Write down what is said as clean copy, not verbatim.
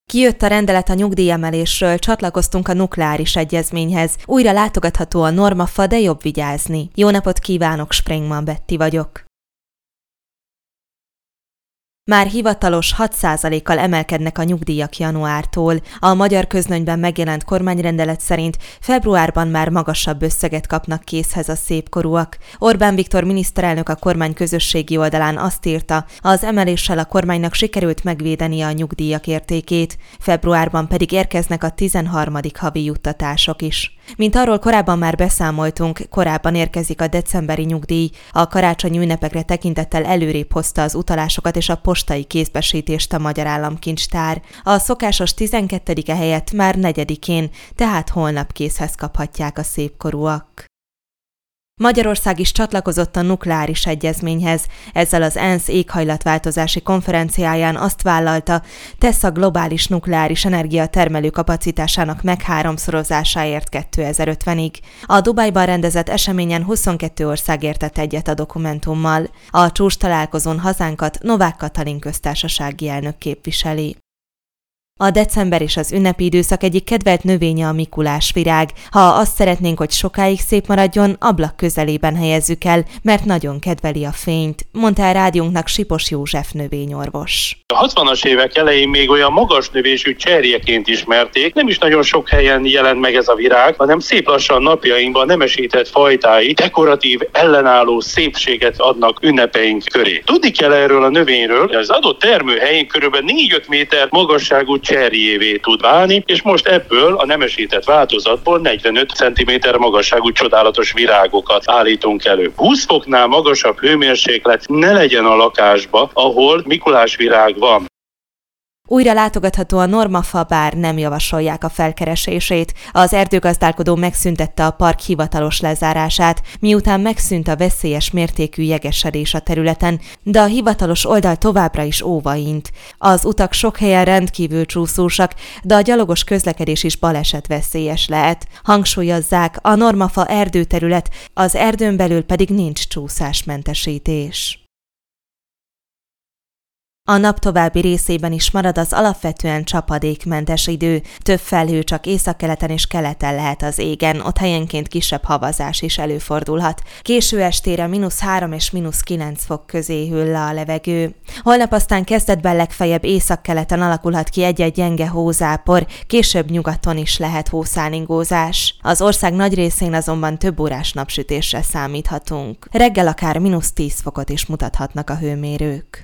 Kijött a rendelet a nyugdíjemelésről, csatlakoztunk a nukleáris egyezményhez. Újra látogatható a normafa, de jobb vigyázni. Jó napot kívánok, Sprengman Betti vagyok. Már hivatalos 6%-kal emelkednek a nyugdíjak januártól. A magyar közlönyben megjelent kormányrendelet szerint februárban már magasabb összeget kapnak készhez a szépkorúak. Orbán Viktor miniszterelnök a kormány közösségi oldalán azt írta, az emeléssel a kormánynak sikerült megvédenie a nyugdíjak értékét, februárban pedig érkeznek a 13. havi juttatások is. Mint arról korábban már beszámoltunk, korábban érkezik a decemberi nyugdíj. A karácsonyi ünnepekre tekintettel előrébb hozta az utalásokat és a postai kézbesítést a Magyar Államkincstár. A szokásos 12-e helyett már 4-én, tehát holnap készhez kaphatják a szépkorúak. Magyarország is csatlakozott a nukleáris egyezményhez. Ezzel az ENSZ éghajlatváltozási konferenciáján azt vállalta, tesz a globális nukleáris energia termelő kapacitásának megháromszorozásáért 2050-ig. A Dubajban rendezett eseményen 22 ország értett egyet a dokumentummal. A csúcstalálkozón hazánkat Novák Katalin köztársasági elnök képviseli. A december és az ünnepi időszak egyik kedvelt növénye a mikulásvirág. Ha azt szeretnénk, hogy sokáig szép maradjon, ablak közelében helyezzük el, mert nagyon kedveli a fényt, mondta a rádiónknak Sipos József növényorvos. A 60-as évek elején még olyan magas növésű cserjeként ismerték, nem is nagyon sok helyen jelent meg ez a virág, hanem szép lassan napjainkban nemesített fajtái dekoratív, ellenálló szépséget adnak ünnepeink köré. Tudni kell erről a növényről, hogy az adott termőhelyén kb. 4-5 méter magasságú cserjévé tud válni, és most ebből a nemesített változatból 45 cm magasságú csodálatos virágokat állítunk elő. 20 foknál magasabb hőmérséklet ne legyen a lakásba, ahol mikulásvirág van. Újra látogatható a normafa, bár nem javasolják a felkeresését. Az erdőgazdálkodó megszüntette a park hivatalos lezárását, miután megszűnt a veszélyes mértékű jegesedés a területen, de a hivatalos oldal továbbra is óvaint. Az utak sok helyen rendkívül csúszósak, de a gyalogos közlekedés is balesetveszélyes lehet. Hangsúlyozzák, a normafa erdőterület, az erdőn belül pedig nincs csúszásmentesítés. A nap további részében is marad az alapvetően csapadékmentes idő. Több felhő csak északkeleten és keleten lehet az égen, ott helyenként kisebb havazás is előfordulhat. Késő estére -3 és -9 fok közé hűl le a levegő. Holnap aztán kezdetben legfeljebb északkeleten alakulhat ki egy-egy gyenge hózápor, később nyugaton is lehet hószálingózás. Az ország nagy részén azonban több órás napsütésre számíthatunk. Reggel akár -10 fokot is mutathatnak a hőmérők.